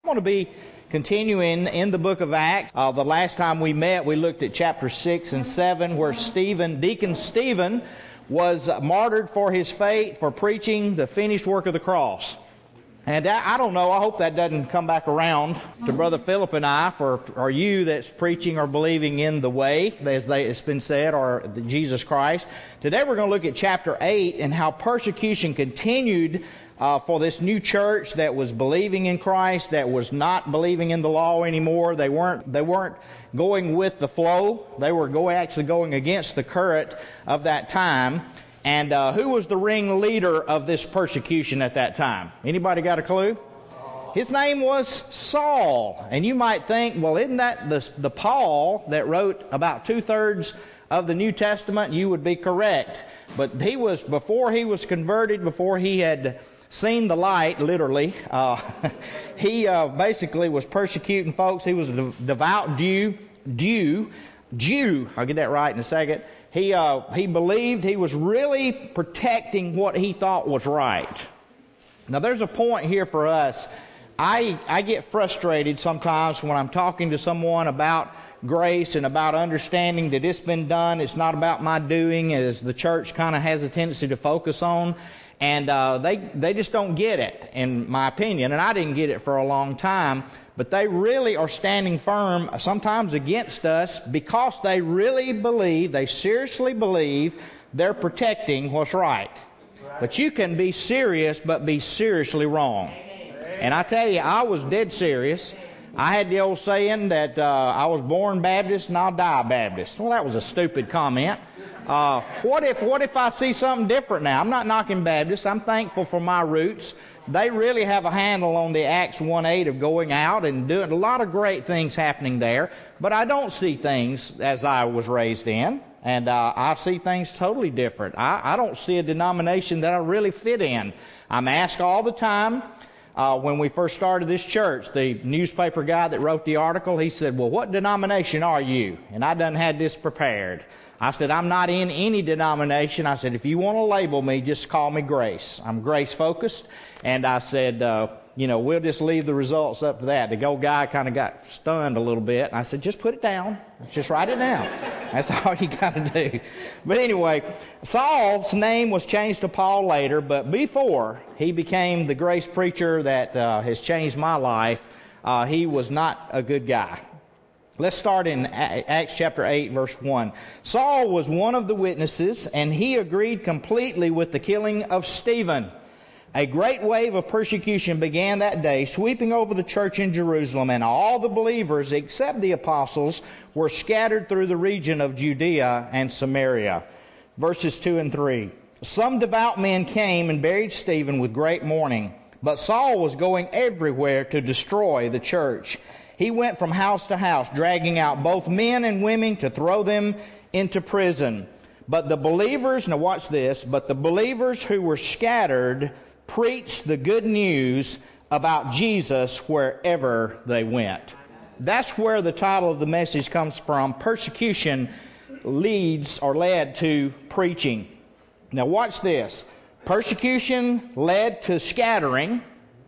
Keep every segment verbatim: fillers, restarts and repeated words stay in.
going to be continuing in the book of Acts. Uh, the last time we met, we looked at chapter six and seven, where Stephen, Deacon Stephen, was martyred for his faith, for preaching the finished work of the cross. And I, I don't know, I hope that doesn't come back around to Brother Philip and I, for or you that's preaching or believing in the way, as they, it's been said, or the Jesus Christ. Today we're going to look at chapter eight and how persecution continued Uh, for this new church that was believing in Christ, that was not believing in the law anymore. They weren't they weren't going with the flow. They were go, actually going against the current of that time. And uh, who was the ringleader of this persecution at that time? Anybody got a clue? His name was Saul. And you might think, well, isn't that the, the Paul that wrote about two-thirds of the New Testament? You would be correct. But he was, before he was converted, before he had seen the light, literally, uh, he uh, basically was persecuting folks. He was a devout Jew, Jew, Jew, I'll get that right in a second. He, uh, he believed he was really protecting what he thought was right. Now there's a point here for us. I, I get frustrated sometimes when I'm talking to someone about grace and about understanding that it's been done. It's not about my doing, as the church kind of has a tendency to focus on. And uh, they, they just don't get it, in my opinion. And I didn't get it for a long time. But they really are standing firm, sometimes against us, because they really believe, they seriously believe, they're protecting what's right. But you can be serious, but be seriously wrong. And I tell you, I was dead serious. I had the old saying that uh, I was born Baptist and I'll die Baptist. Well, that was a stupid comment. Uh, what if what if I see something different now? I'm not knocking Baptists. I'm thankful for my roots. They really have a handle on the Acts one eight of going out and doing a lot of great things happening there. But I don't see things as I was raised in. And uh, I see things totally different. I, I don't see a denomination that I really fit in. I'm asked all the time. Uh, when we first started this church, the newspaper guy that wrote the article, he said, well, what denomination are you? And I done had this prepared. I said, I'm not in any denomination. I said, if you want to label me, just call me Grace. I'm Grace focused. And I said, uh, you know, we'll just leave the results up to that. The old guy kind of got stunned a little bit. And I said, just put it down. Just write it down. That's all you got to do. But anyway, Saul's name was changed to Paul later. But before he became the grace preacher that uh, has changed my life, uh, he was not a good guy. Let's start in Acts chapter eight, verse one. Saul was one of the witnesses, and he agreed completely with the killing of Stephen. A great wave of persecution began that day, sweeping over the church in Jerusalem, and all the believers, except the apostles, were scattered through the region of Judea and Samaria. Verses two and three. Some devout men came and buried Stephen with great mourning, but Saul was going everywhere to destroy the church. He went from house to house, dragging out both men and women to throw them into prison. But the believers, now watch this, but the believers who were scattered preached the good news about Jesus wherever they went. That's where the title of the message comes from. Persecution leads or led to preaching. Now watch this. Persecution led to scattering.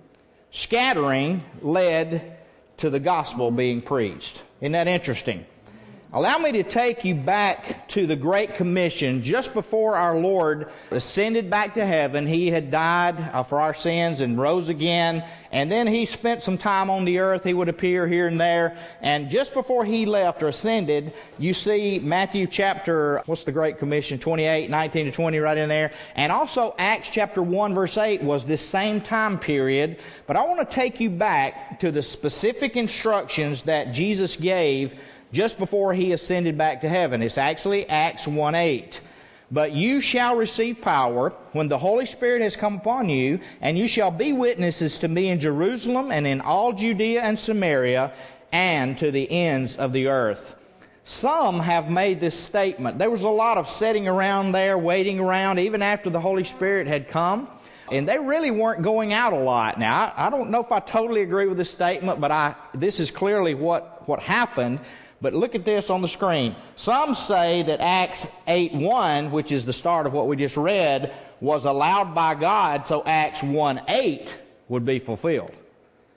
Scattering led to the gospel being preached. Isn't that interesting? Allow me to take you back to the Great Commission. Just before our Lord ascended back to heaven, He had died for our sins and rose again. And then He spent some time on the earth. He would appear here and there. And just before He left or ascended, you see Matthew chapter, what's the Great Commission? twenty-eight, nineteen to twenty right in there. And also Acts chapter one verse eight was this same time period. But I want to take you back to the specific instructions that Jesus gave just before He ascended back to heaven. It's actually Acts one eight. But you shall receive power when the Holy Spirit has come upon you, and you shall be witnesses to me in Jerusalem and in all Judea and Samaria and to the ends of the earth. Some have made this statement. There was a lot of sitting around there, waiting around, even after the Holy Spirit had come. And they really weren't going out a lot. Now, I, I don't know if I totally agree with this statement, but I this is clearly what, what happened. But look at this on the screen. Some say that Acts eight one, which is the start of what we just read, was allowed by God so Acts one eight would be fulfilled.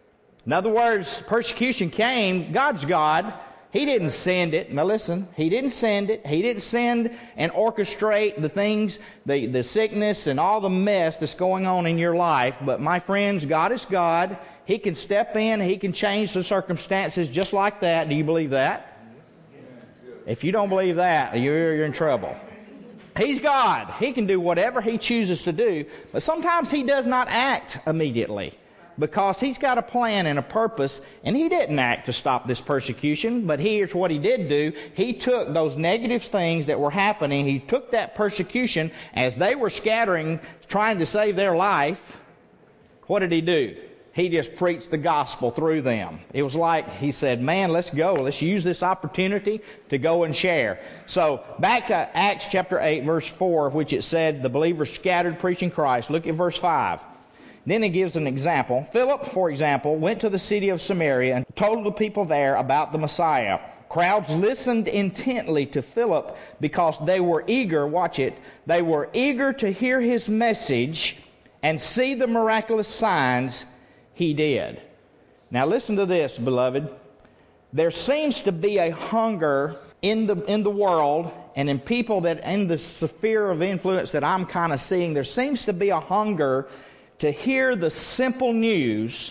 In other words, persecution came. God's God. He didn't send it. Now listen, He didn't send it. He didn't send and orchestrate the things, the, the sickness and all the mess that's going on in your life. But my friends, God is God. He can step in. He can change the circumstances just like that. Do you believe that? If you don't believe that, you're, you're in trouble. He's God. He can do whatever He chooses to do. But sometimes He does not act immediately, because He's got a plan and a purpose, and He didn't act to stop this persecution, but here's what He did do. He took those negative things that were happening, He took that persecution as they were scattering, trying to save their life. What did He do? He just preached the gospel through them. It was like He said, man, let's go. Let's use this opportunity to go and share. So back to Acts chapter eight, verse four, which it said the believers scattered preaching Christ. Look at verse five. Then he gives an example. Philip, for example, went to the city of Samaria and told the people there about the Messiah. Crowds listened intently to Philip because they were eager, watch it, they were eager to hear his message and see the miraculous signs he did. Now listen to this, beloved. There seems to be a hunger in the in the world and in people that in the sphere of influence that I'm kind of seeing, there seems to be a hunger to hear the simple news,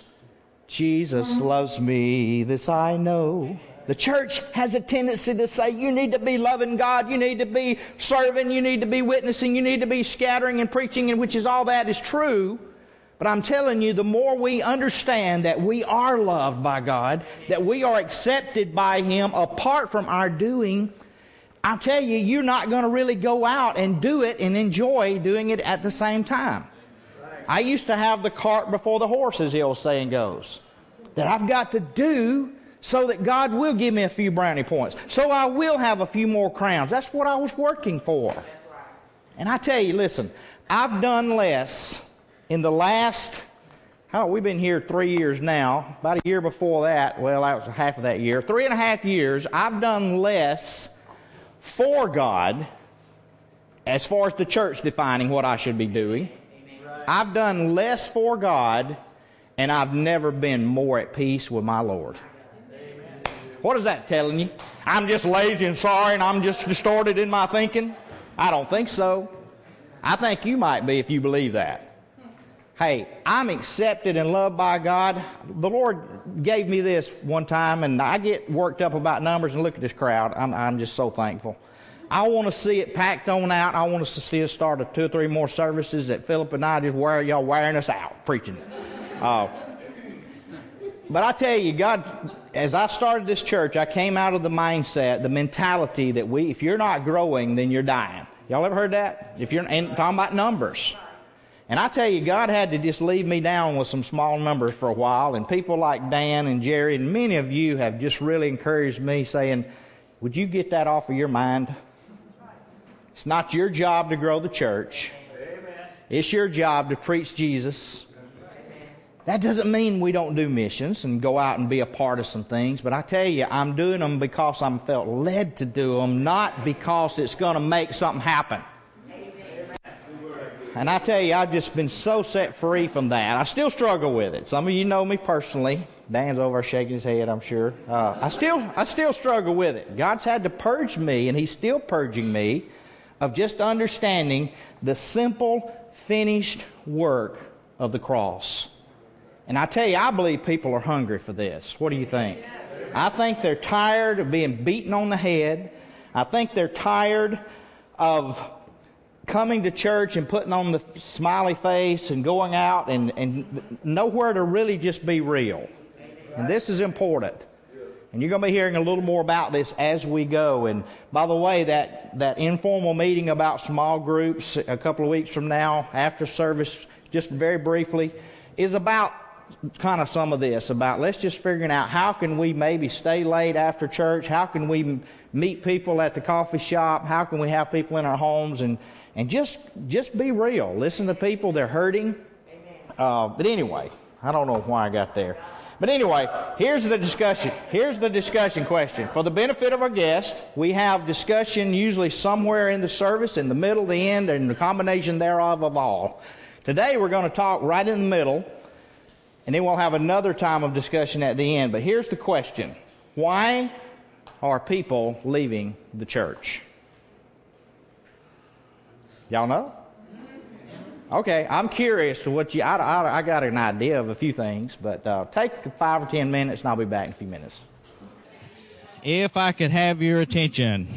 Jesus loves me, this I know. The church has a tendency to say, you need to be loving God, you need to be serving, you need to be witnessing, you need to be scattering and preaching, and which is all that is true. But I'm telling you, the more we understand that we are loved by God, that we are accepted by Him apart from our doing, I tell you, you're not going to really go out and do it and enjoy doing it at the same time. I used to have the cart before the horse, as the old saying goes. That I've got to do so that God will give me a few brownie points. So I will have a few more crowns. That's what I was working for. And I tell you, listen, I've done less in the last, oh, we've been here three years now. About a year before that, well, that was half of that year. Three and a half years, I've done less for God as far as the church defining what I should be doing. I've done less for God, and I've never been more at peace with my Lord. What is that telling you? I'm just lazy and sorry, and I'm just distorted in my thinking? I don't think so. I think you might be if you believe that. Hey, I'm accepted and loved by God. The Lord gave me this one time, and I get worked up about numbers, and look at this crowd. I'm, I'm just so thankful. I want to see it packed on out. I want us to see us start a two or three more services that Philip and I just wear y'all wearing us out preaching. Uh, but I tell you, God, as I started this church, I came out of the mindset, the mentality that we, if you're not growing, then you're dying. Y'all ever heard that? If you're and talking about numbers. And I tell you, God had to just leave me down with some small numbers for a while. And people like Dan and Jerry and many of you have just really encouraged me, saying, would you get that off of your mind? It's not your job to grow the church. Amen. It's your job to preach Jesus. Amen. That doesn't mean we don't do missions and go out and be a part of some things. But I tell you, I'm doing them because I'm felt led to do them, not because it's going to make something happen. Amen. And I tell you, I've just been so set free from that. I still struggle with it. Some of you know me personally. Dan's over shaking his head, I'm sure. Uh, I still, I still struggle with it. God's had to purge me, and He's still purging me, of just understanding the simple, finished work of the cross. And I tell you, I believe people are hungry for this. What do you think? I think they're tired of being beaten on the head. I think they're tired of coming to church and putting on the smiley face and going out and, and nowhere to really just be real. And this is important. And you're going to be hearing a little more about this as we go. And by the way, that, that informal meeting about small groups a couple of weeks from now, after service, just very briefly, is about kind of some of this, about let's just figuring out how can we maybe stay late after church, how can we meet people at the coffee shop, how can we have people in our homes, and, and just, just be real. Listen to people, they're hurting. Uh, but anyway, I don't know why I got there. But anyway, here's the discussion. Here's the discussion question. For the benefit of our guests, we have discussion usually somewhere in the service, in the middle, the end, and the combination thereof of all. Today we're going to talk right in the middle And then we'll have another time of discussion at the end. But here's the question. Why are people leaving the church? Y'all know? Okay, I'm curious to what you... I, I, I got an idea of a few things, but uh, take five or ten minutes and I'll be back in a few minutes. If I could have your attention.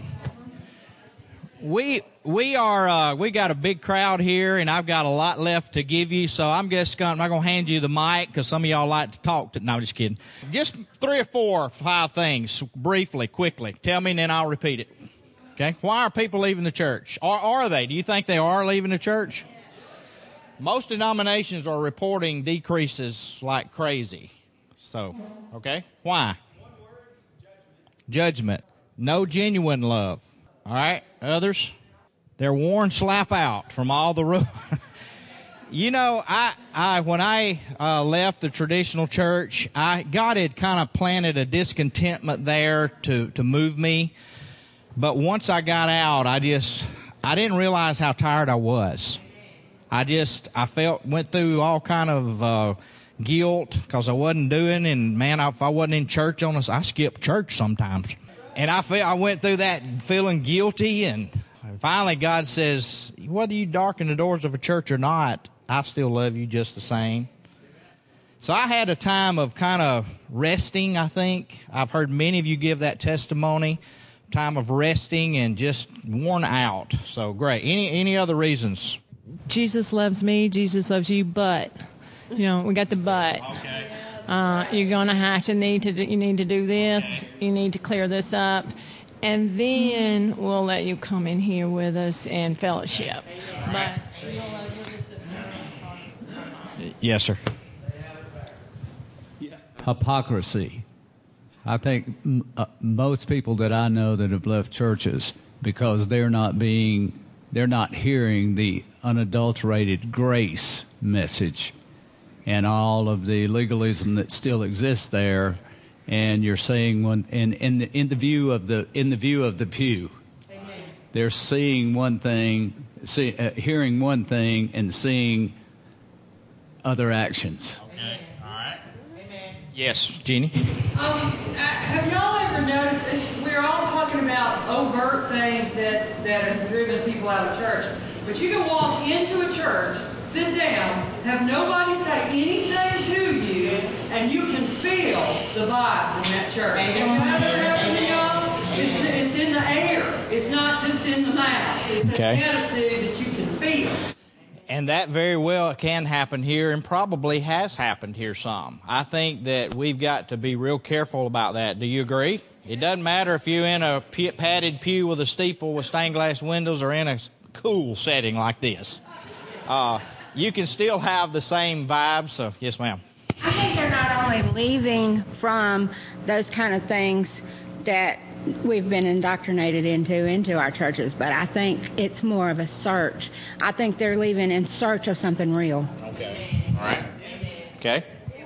We we are uh, we got a big crowd here, and I've got a lot left to give you. So I'm just gonna, I'm not gonna hand you the mic because some of y'all like to talk. To, no, I'm just kidding. Just three or four, five things, briefly, quickly. Tell me, and then I'll repeat it. Okay? Why are people leaving the church? Or are they? Do you think they are leaving the church? Most denominations are reporting decreases like crazy. So, okay, why? Judgment. No genuine love. All right, others? They're worn slap out from all the rules. You know, I, I when I uh, left the traditional church, I God had kind of planted a discontentment there to, to move me. But once I got out, I just, I didn't realize how tired I was. I just, I felt, went through all kind of uh, guilt because I wasn't doing, and man, if I wasn't in church on us, I skipped church sometimes. And I felt, I went through that feeling guilty, and finally God says, whether you darken the doors of a church or not, I still love you just the same. So I had a time of kind of resting, I think. I've heard many of you give that testimony, time of resting and just worn out. So great. Any any other reasons? Jesus loves me, Jesus loves you, but, you know, we got the but. Okay. Uh, you're going to have to need to do, you need to do this, you need to clear this up, and then we'll let you come in here with us and fellowship. But yes, sir. Hypocrisy. I think m- uh, most people that I know that have left churches because they're not being, they're not hearing the unadulterated grace message and all of the legalism that still exists there. And you're saying one, and in the in the view of the in the view of the pew, Amen. They're seeing one thing, see, uh, hearing one thing, and seeing other actions. Okay. All right. Amen. Yes, Jeannie. Um, uh, have y'all ever noticed? This, we're all talking about overt things that that have driven people out of church, but you can walk into a church, sit down, have nobody say anything to you, and you can feel the vibes in that church. Have that ever happened to y'all? It's, it's in the air. It's not just in the mouth. It's Okay. an attitude that you can feel. And that very well can happen here, and probably has happened here some. I think that we've got to be real careful about that. Do you agree? It doesn't matter if you're in a padded pew with a steeple with stained glass windows or in a cool setting like this. Uh, you can still have the same vibes. So, yes, ma'am. I think they're not only leaving from those kind of things that we've been indoctrinated into into our churches, but I think it's more of a search. I think they're leaving in search of something real. Okay. All right. Okay.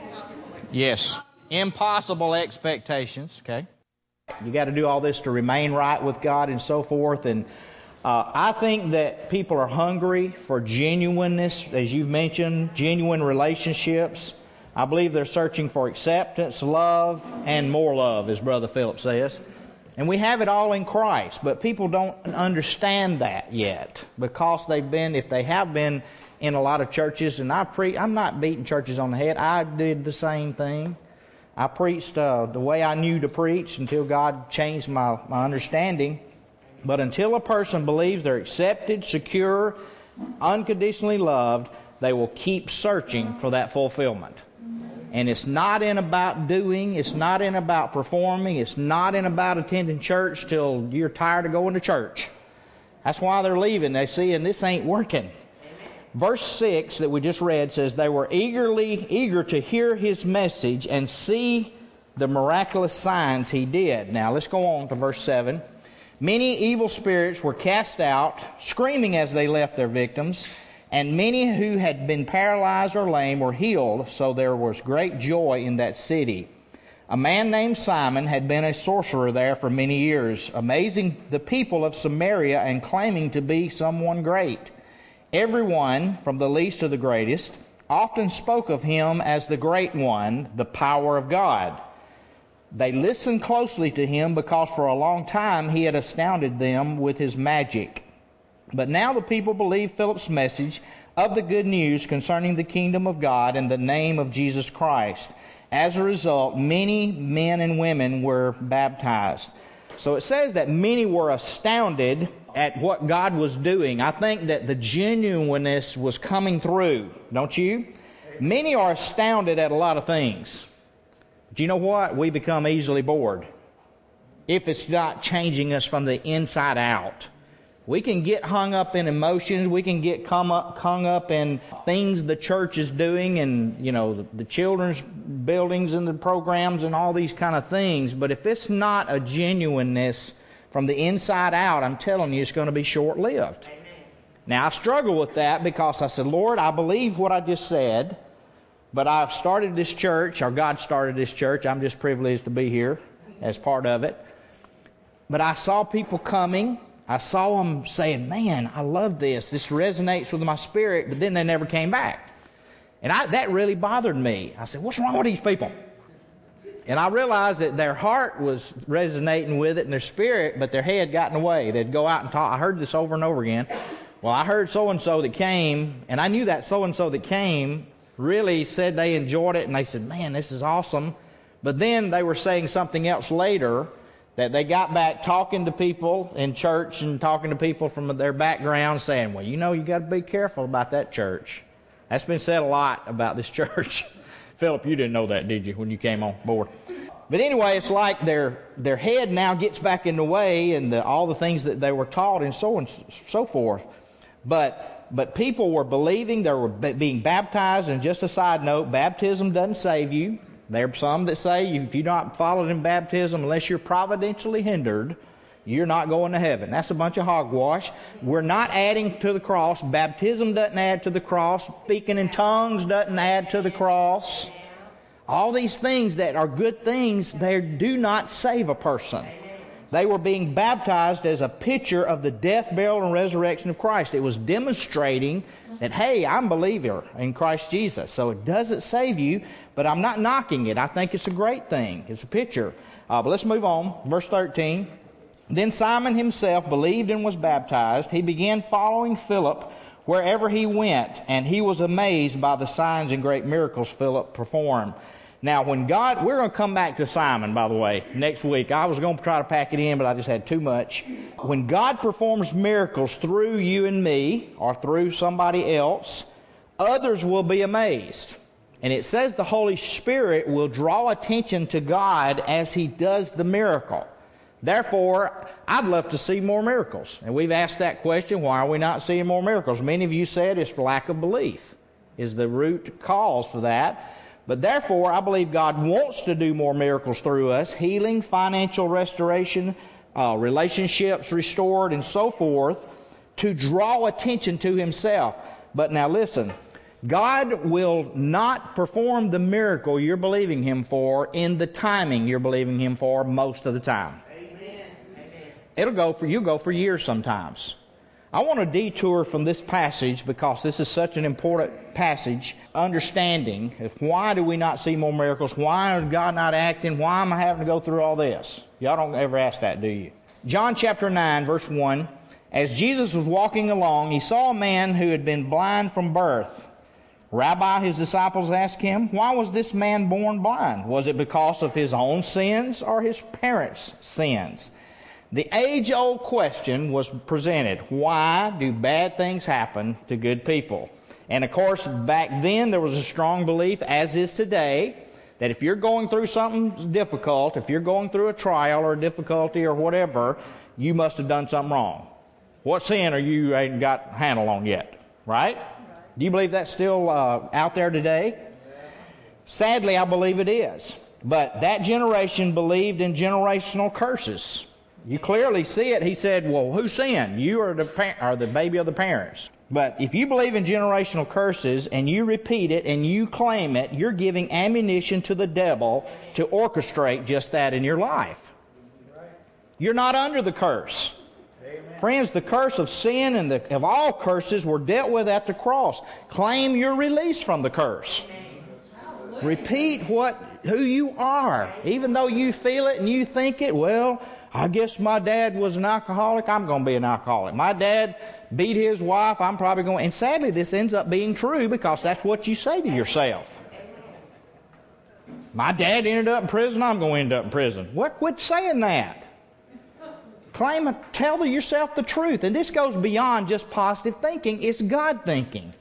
Yes. Impossible expectations. Okay. You got to do all this to remain right with God and so forth. And uh, I think that people are hungry for genuineness, as you've mentioned, genuine relationships. I believe they're searching for acceptance, love, and more love, as Brother Philip says. And we have it all in Christ, but people don't understand that yet because they've been, if they have been in a lot of churches, and I pre- I'm not beating churches on the head. I did the same thing. I preached uh, the way I knew to preach until God changed my, my understanding. But until a person believes they're accepted, secure, unconditionally loved, they will keep searching for that fulfillment. And it's not in about doing, it's not in about performing, it's not in about attending church till you're tired of going to church. That's why they're leaving. They see, and this ain't working. Verse six that we just read says, they were eagerly eager to hear his message and see the miraculous signs he did. Now let's go on to verse seven. Many evil spirits were cast out, screaming as they left their victims, and many who had been paralyzed or lame were healed, so there was great joy in that city. A man named Simon had been a sorcerer there for many years, amazing the people of Samaria and claiming to be someone great. Everyone, from the least to the greatest, often spoke of him as the Great One, the power of God. They listened closely to him because for a long time he had astounded them with his magic. But now the people believed Philip's message of the good news concerning the kingdom of God and the name of Jesus Christ. As a result, many men and women were baptized. So it says that many were astounded at what God was doing. I think that the genuineness was coming through, don't you? Many are astounded at a lot of things. Do you know what? We become easily bored if it's not changing us from the inside out. We can get hung up in emotions. We can get come up, hung up in things the church is doing and, you know, the, the children's buildings and the programs and all these kind of things. But if it's not a genuineness from the inside out, I'm telling you, it's going to be short-lived. Amen. Now, I struggle with that because I said, Lord, I believe what I just said, but I've started this church, or God started this church. I'm just privileged to be here as part of it. But I saw people coming. I saw them saying, man, I love this. This resonates with my spirit, but then they never came back. And I, that really bothered me. I said, what's wrong with these people? And I realized that their heart was resonating with it and their spirit, but their head got in the way. They'd go out and talk. I heard this over and over again. Well, I heard so-and-so that came, and I knew that so-and-so that came really said they enjoyed it, and they said, man, this is awesome. But then they were saying something else later, that they got back talking to people in church and talking to people from their background saying, well, you know, you got to be careful about that church. That's been said a lot about this church. Philip, you didn't know that, did you, when you came on board? But anyway, it's like their their head now gets back in the way and the, all the things that they were taught and so and so forth. But but people were believing, they were b- being baptized. And just a side note, baptism doesn't save you. There are some that say if you're not followed in baptism, unless you're providentially hindered, you're not going to heaven. That's a bunch of hogwash. We're not adding to the cross. Baptism doesn't add to the cross. Speaking in tongues doesn't add to the cross. All these things that are good things, they do not save a person. They were being baptized as a picture of the death, burial, and resurrection of Christ. It was demonstrating that, hey, I'm a believer in Christ Jesus. So it doesn't save you, but I'm not knocking it. I think it's a great thing. It's a picture. Uh, but let's move on. Verse thirteen. Then Simon himself believed and was baptized. He began following Philip wherever he went, and he was amazed by the signs and great miracles Philip performed. Now, when God, we're going to come back to Simon, by the way, next week. I was going to try to pack it in, but I just had too much. When God performs miracles through you and me, or through somebody else, others will be amazed. And it says the Holy Spirit will draw attention to God as He does the miracle. Therefore, I'd love to see more miracles. And we've asked that question, why are we not seeing more miracles? Many of you said it's for lack of belief is the root cause for that. But therefore, I believe God wants to do more miracles through us, healing, financial restoration, uh, relationships restored, and so forth, to draw attention to Himself. But now listen, God will not perform the miracle you're believing Him for in the timing you're believing Him for most of the time. Amen. Amen. It'll go for, you'll go for years sometimes. I want to detour from this passage because this is such an important passage, understanding of why do we not see more miracles, why is God not acting, why am I having to go through all this? Y'all don't ever ask that, do you? John chapter nine, verse one, as Jesus was walking along, He saw a man who had been blind from birth. Rabbi, His disciples asked Him, why was this man born blind? Was it because of his own sins or his parents' sins? The age-old question was presented, why do bad things happen to good people? And of course, back then there was a strong belief, as is today, that if you're going through something difficult, if you're going through a trial or a difficulty or whatever, you must have done something wrong. What sin are you ain't got a handle on yet, right? Do you believe that's still uh, out there today? Sadly, I believe it is. But that generation believed in generational curses. You clearly see it. He said, well, who sinned? You or the, par- or the baby of the parents. But if you believe in generational curses and you repeat it and you claim it, you're giving ammunition to the devil to orchestrate just that in your life. You're not under the curse. Friends, the curse of sin and the, of all curses were dealt with at the cross. Claim your release from the curse. Repeat what who you are. Even though you feel it and you think it, well, I guess my dad was an alcoholic, I'm going to be an alcoholic. My dad beat his wife, I'm probably going to... And sadly, this ends up being true because that's what you say to yourself. My dad ended up in prison, I'm going to end up in prison. What? Quit saying that. Claim, tell to yourself the truth. And this goes beyond just positive thinking. It's God thinking.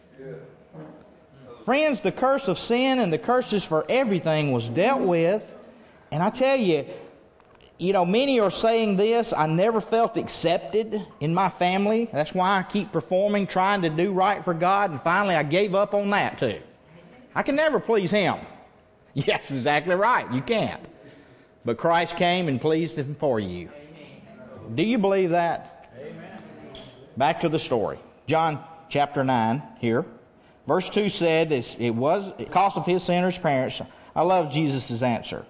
Friends, the curse of sin and the curses for everything was dealt with. And I tell you, you know, many are saying this, I never felt accepted in my family. That's why I keep performing, trying to do right for God. And finally, I gave up on that too. I can never please Him. Yes, exactly right. You can't. But Christ came and pleased Him for you. Amen. Do you believe that? Amen. Back to the story. John chapter nine here. Verse two said it was because of his sin or his parents. I love Jesus' answer.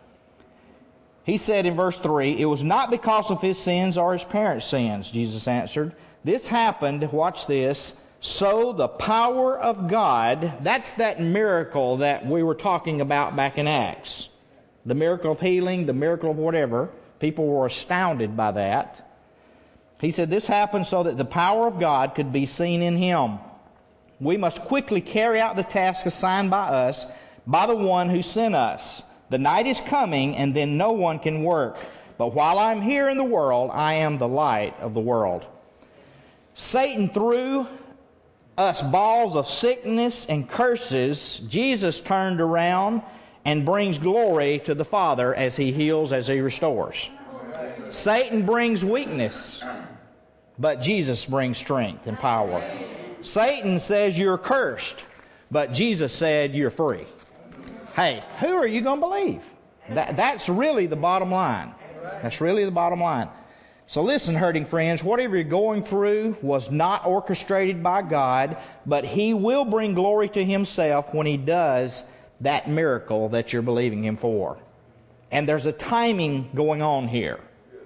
He said in verse three, it was not because of his sins or his parents' sins, Jesus answered. This happened, watch this, so the power of God, that's that miracle that we were talking about back in Acts. The miracle of healing, the miracle of whatever. People were astounded by that. He said this happened so that the power of God could be seen in him. We must quickly carry out the task assigned by us, by the one who sent us. The night is coming, and then no one can work. But while I'm here in the world, I am the light of the world. Satan threw us balls of sickness and curses. Jesus turned around and brings glory to the Father as He heals, as He restores. Satan brings weakness, but Jesus brings strength and power. Satan says you're cursed, but Jesus said you're free. Hey, who are you going to believe? That, that's really the bottom line. That's really the bottom line. So listen, hurting friends, whatever you're going through was not orchestrated by God, but He will bring glory to Himself when He does that miracle that you're believing Him for. And there's a timing going on here.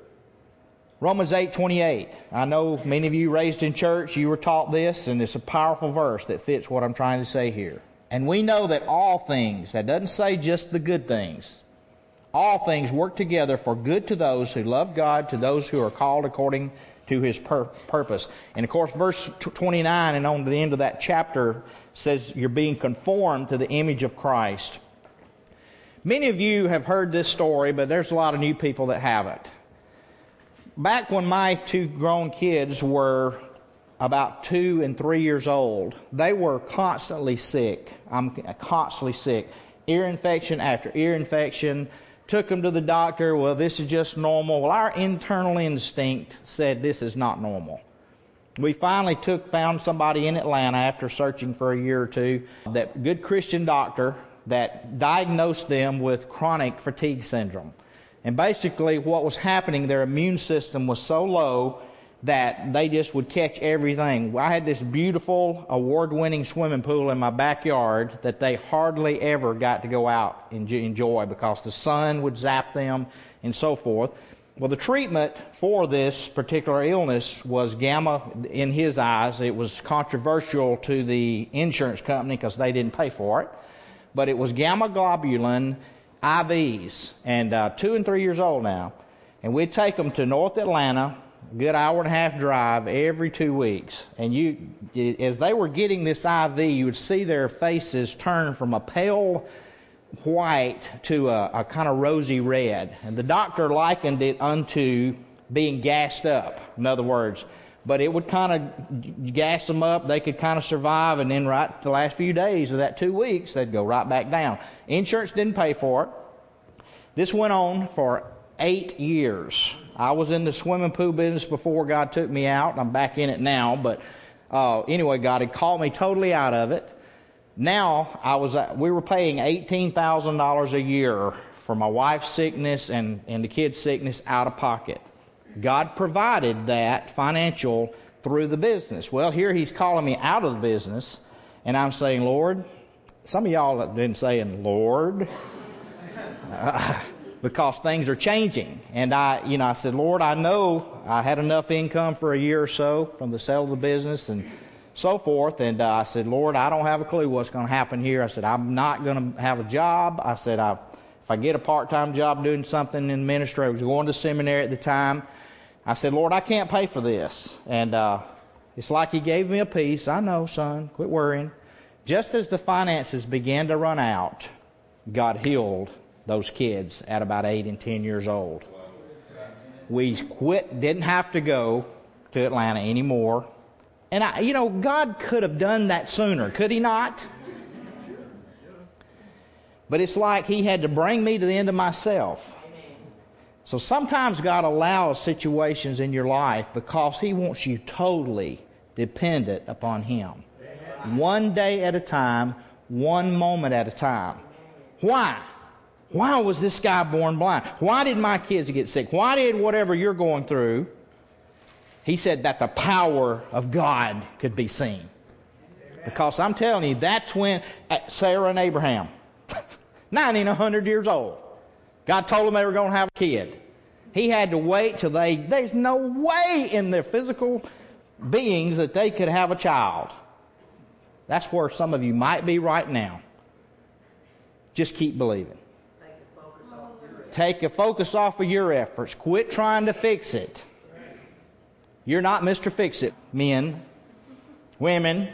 Romans eight twenty-eight. I know many of you raised in church, you were taught this, and it's a powerful verse that fits what I'm trying to say here. And we know that all things, that doesn't say just the good things, all things work together for good to those who love God, to those who are called according to His pur- purpose. And of course, verse twenty-nine and on to the end of that chapter says you're being conformed to the image of Christ. Many of you have heard this story, but there's a lot of new people that haven't. Back when my two grown kids were about two and three years old, they were constantly sick. I'm constantly sick. Ear infection after ear infection. Took them to the doctor. Well, this is just normal. Well, our internal instinct said this is not normal. We finally took, found somebody in Atlanta after searching for a year or two, that good Christian doctor that diagnosed them with chronic fatigue syndrome. And basically what was happening, their immune system was so low that they just would catch everything. I had this beautiful award-winning swimming pool in my backyard that they hardly ever got to go out and enjoy because the sun would zap them and so forth. Well, the treatment for this particular illness was gamma, in his eyes. It was controversial to the insurance company because they didn't pay for it. But it was gamma globulin I Vs, and uh, two and three years old now. And we'd take them to North Atlanta, a good hour and a half drive every two weeks. And you, as they were getting this I V, you would see their faces turn from a pale white to a, a kind of rosy red. And the doctor likened it unto being gassed up, in other words. But it would kind of gas them up. They could kind of survive, and then right the last few days of that two weeks, they'd go right back down. Insurance didn't pay for it. This went on for eight years. I was in the swimming pool business before God took me out. I'm back in it now, but uh, anyway, God had called me totally out of it. Now I was uh, we were paying eighteen thousand dollars a year for my wife's sickness and, and the kids' sickness out of pocket. God provided that financial through the business. Well, here He's calling me out of the business, and I'm saying, Lord, some of y'all have been saying, Lord, uh, because things are changing. And I, you know, I said, Lord, I know I had enough income for a year or so from the sale of the business and so forth. And uh, I said, Lord, I don't have a clue what's going to happen here. I said, I'm not going to have a job. I said, I, if I get a part-time job doing something in ministry, I was going to seminary at the time. I said, Lord, I can't pay for this. And uh, it's like he gave me a peace. I know, son, quit worrying. Just as the finances began to run out, God healed those kids at about eight and ten years old. We quit, didn't have to go to Atlanta anymore. And, I, you know, God could have done that sooner, could he not? But it's like he had to bring me to the end of myself. So sometimes God allows situations in your life because he wants you totally dependent upon him. One day at a time, one moment at a time. Why? Why was this guy born blind? Why did my kids get sick? Why did whatever you're going through? He said that the power of God could be seen. Because I'm telling you, that's when Sarah and Abraham, ninety and one hundred years old, God told them they were going to have a kid. He had to wait till they, there's no way in their physical beings that they could have a child. That's where some of you might be right now. Just keep believing. Take a focus off of your efforts. Quit trying to fix it. You're not Mister Fix-It, men, women.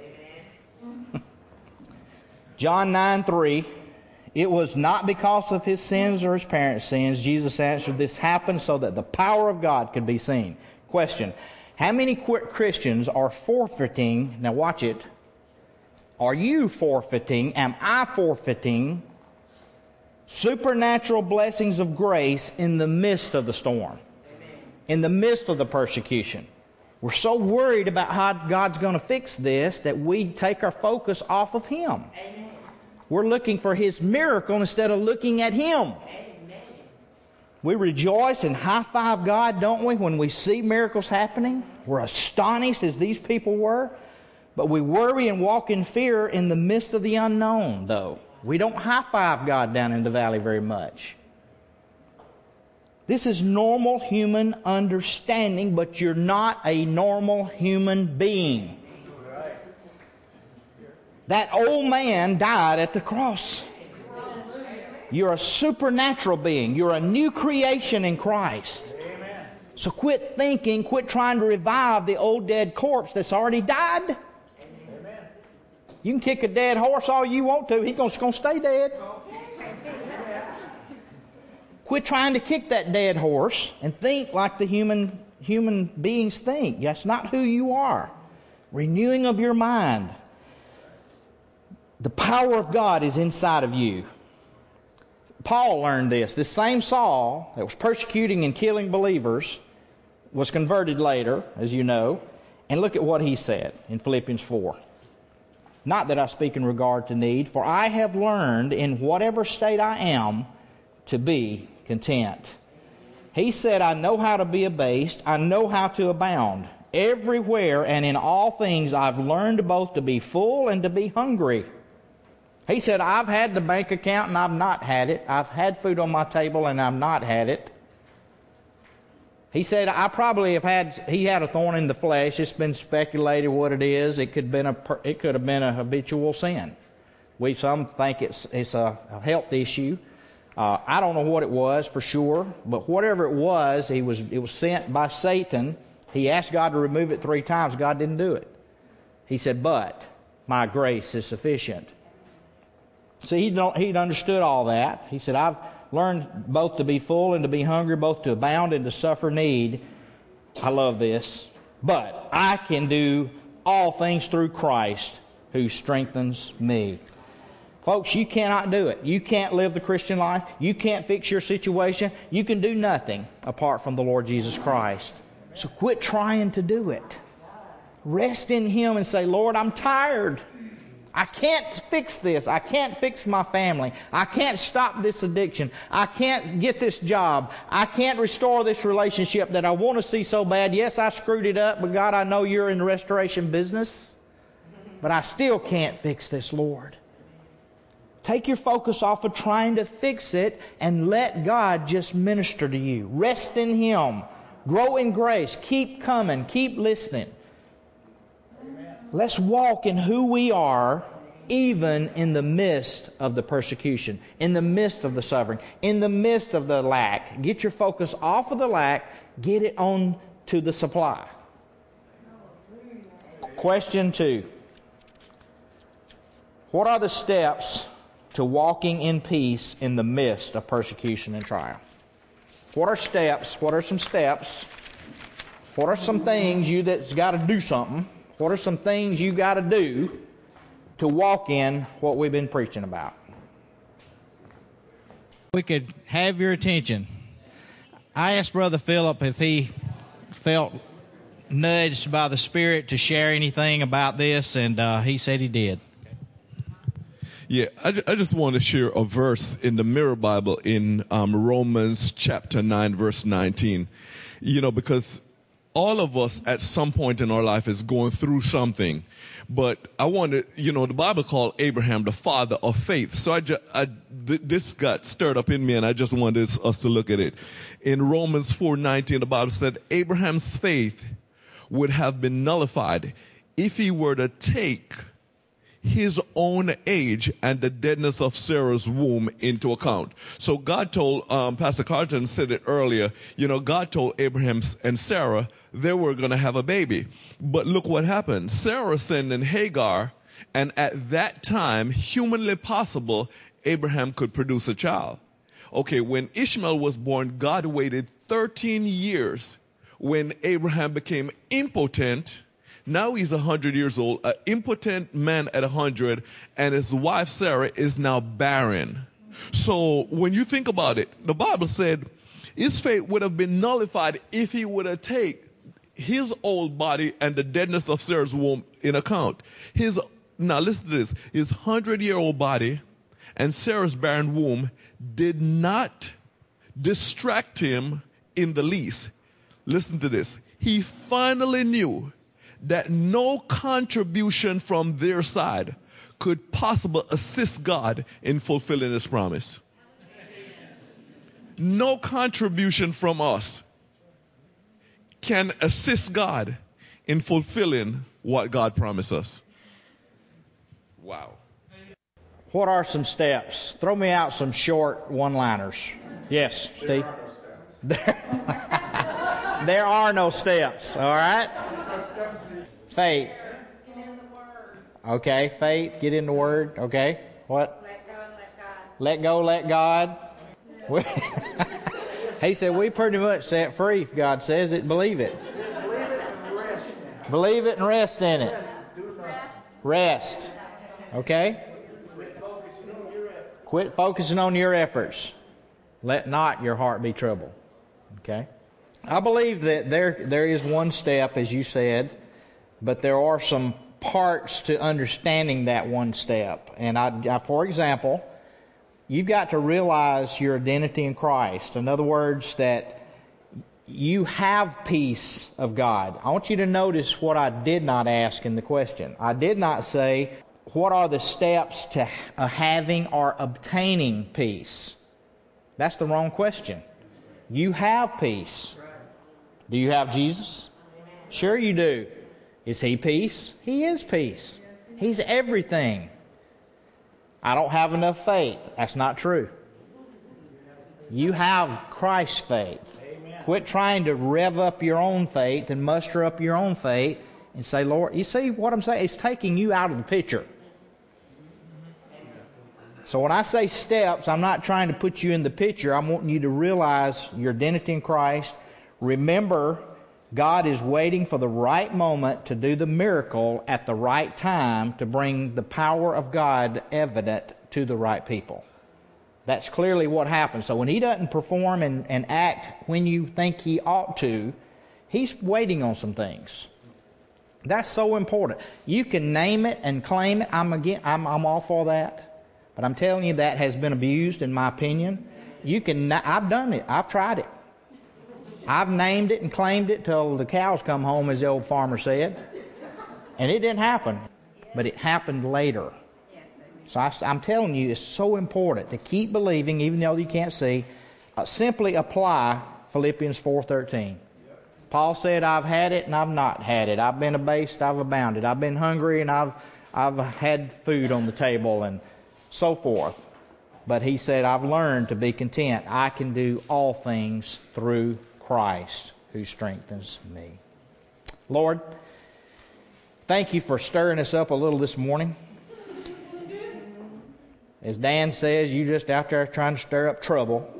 John nine three. It was not because of his sins or his parents' sins. Jesus answered, this happened so that the power of God could be seen. Question. How many Christians are forfeiting, now watch it, are you forfeiting, am I forfeiting supernatural blessings of grace in the midst of the storm? In the midst of the persecution? We're so worried about how God's going to fix this that we take our focus off of him. Amen. We're looking for his miracle instead of looking at him. Amen. We rejoice and high-five God, don't we, when we see miracles happening? We're astonished as these people were. But we worry and walk in fear in the midst of the unknown, though. We don't high-five God down in the valley very much. This is normal human understanding, but you're not a normal human being. That old man died at the cross. You're a supernatural being. You're a new creation in Christ. So quit thinking, quit trying to revive the old dead corpse that's already died. You can kick a dead horse all you want to. He's going to stay dead. Quit trying to kick that dead horse and think like the human human beings think. That's not who you are. Renewing of your mind. The power of God is inside of you. Paul learned this. This same Saul that was persecuting and killing believers was converted later, as you know. And look at what he said in Philippians four. Not that I speak in regard to need, for I have learned in whatever state I am to be content. He said, I know how to be abased, I know how to abound. Everywhere and in all things I've learned both to be full and to be hungry. He said, I've had the bank account and I've not had it. I've had food on my table and I've not had it. He said, I probably have had, he had a thorn in the flesh. It's been speculated what it is. It could have been a, it could have been a habitual sin. We some think it's, it's a, a health issue. Uh, I don't know what it was for sure, but whatever it was, he was, it was sent by Satan. He asked God to remove it three times. God didn't do it. He said, but my grace is sufficient. See, he'd, he'd understood all that. He said, I've learned both to be full and to be hungry, both to abound and to suffer need. I love this. But I can do all things through Christ who strengthens me. Folks, you cannot do it. You can't live the Christian life. You can't fix your situation. You can do nothing apart from the Lord Jesus Christ. So quit trying to do it. Rest in him and say, Lord, I'm tired. I can't fix this. I can't fix my family. I can't stop this addiction. I can't get this job. I can't restore this relationship that I want to see so bad. Yes, I screwed it up, but God, I know you're in the restoration business. But I still can't fix this, Lord. Take your focus off of trying to fix it and let God just minister to you. Rest in Him. Grow in grace. Keep coming. Keep listening. Let's walk in who we are, even in the midst of the persecution, in the midst of the suffering, in the midst of the lack. Get your focus off of the lack. Get it on to the supply. Question two. What are the steps to walking in peace in the midst of persecution and trial? What are steps? What are some steps? What are some things you that's got to do something? What are some things you got to do to walk in what we've been preaching about? We could have your attention. I asked Brother Philip if he felt nudged by the Spirit to share anything about this, and uh, he said he did. Yeah, I, I just want to share a verse in the Mirror Bible in um, Romans chapter nine, verse nineteen. You know, because all of us at some point in our life is going through something. But I wanted, you know, the Bible called Abraham the father of faith. So I, just, I th- this got stirred up in me, and I just wanted us to look at it. In Romans four nineteen, the Bible said Abraham's faith would have been nullified if he were to take his own age and the deadness of Sarah's womb into account. So God told, um, Pastor Carlton said it earlier, you know, God told Abraham and Sarah they were going to have a baby. But look what happened. Sarah sent in Hagar, and at that time, humanly possible, Abraham could produce a child. Okay, when Ishmael was born, God waited thirteen years. When Abraham became impotent, now he's one hundred years old, an impotent man at one hundred, and his wife Sarah is now barren. So when you think about it, the Bible said his faith would have been nullified if he would have taken his old body and the deadness of Sarah's womb in account. His, now listen to this, his hundred-year-old body and Sarah's barren womb did not distract him in the least. Listen to this. He finally knew that no contribution from their side could possibly assist God in fulfilling His promise. No contribution from us can assist God in fulfilling what God promised us. Wow. What are some steps? Throw me out some short one-liners. Yes, Steve? There, there are no steps, all right? Faith. Okay, faith, get in the Word. Okay, what? Let go and let God. Let go, let God. He said we pretty much set free if God says it, believe it. Believe it and rest in it. Rest. Okay? Quit focusing on your efforts. Let not your heart be troubled. Okay? I believe that there there is one step, as you said, but there are some parts to understanding that one step. And I, I, for example, you've got to realize your identity in Christ. In other words, that you have peace of God. I want you to notice what I did not ask in the question. I did not say, what are the steps to uh, having or obtaining peace? That's the wrong question. You have peace. Do you have Jesus? Sure you do. Is He peace? He is peace. He's everything. I don't have enough faith. That's not true. You have Christ's faith. Amen. Quit trying to rev up your own faith and muster up your own faith and say, Lord, you see what I'm saying? It's taking you out of the picture. So when I say steps, I'm not trying to put you in the picture. I'm wanting you to realize your identity in Christ. Remember, God is waiting for the right moment to do the miracle at the right time to bring the power of God evident to the right people. That's clearly what happens. So when He doesn't perform and, and act when you think He ought to, He's waiting on some things. That's so important. You can name it and claim it. I'm again. I'm, I'm all for that. But I'm telling you, that has been abused, in my opinion. You can. I've done it. I've tried it. I've named it and claimed it till the cows come home, as the old farmer said. And it didn't happen. But it happened later. So I, I'm telling you, it's so important to keep believing, even though you can't see. Uh, simply apply Philippians four thirteen. Paul said, I've had it and I've not had it. I've been abased, I've abounded. I've been hungry and I've, I've had food on the table and so forth. But he said, I've learned to be content. I can do all things through Christ who strengthens me. Lord, thank you for stirring us up a little this morning. As Dan says, you just out there trying to stir up trouble.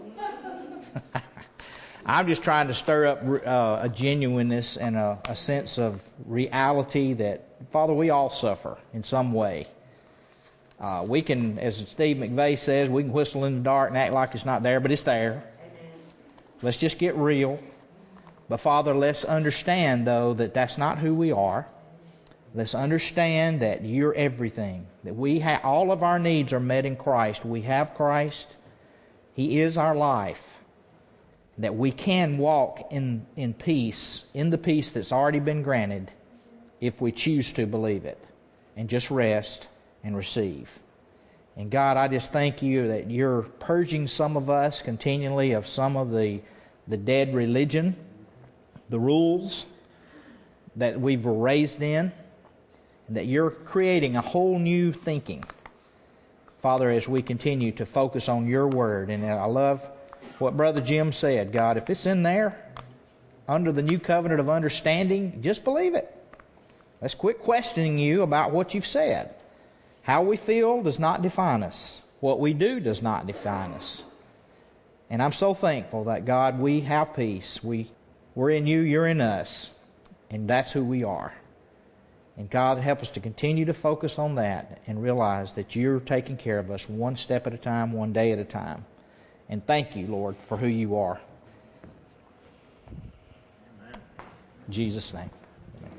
I'm just trying to stir up uh, a genuineness and a, a sense of reality that, Father, we all suffer in some way. Uh, we can, as Steve McVeigh says, we can whistle in the dark and act like it's not there, but it's there. Amen. Let's just get real. But Father, let's understand, though, that that's not who we are. Let's understand that you're everything. That we have all of our needs are met in Christ. We have Christ. He is our life. That we can walk in, in peace, in the peace that's already been granted, if we choose to believe it. And just rest and receive. And God, I just thank you that you're purging some of us continually of some of the, the dead religion, the rules that we were raised in, and that you're creating a whole new thinking, Father, as we continue to focus on your word. And I love what Brother Jim said. God, if it's in there, under the new covenant of understanding, just believe it. Let's quit questioning you about what you've said. How we feel does not define us. What we do does not define us. And I'm so thankful that, God, we have peace. We, we're in you, you're in us. And that's who we are. And God, help us to continue to focus on that and realize that you're taking care of us one step at a time, one day at a time. And thank you, Lord, for who you are. Amen. In Jesus' name.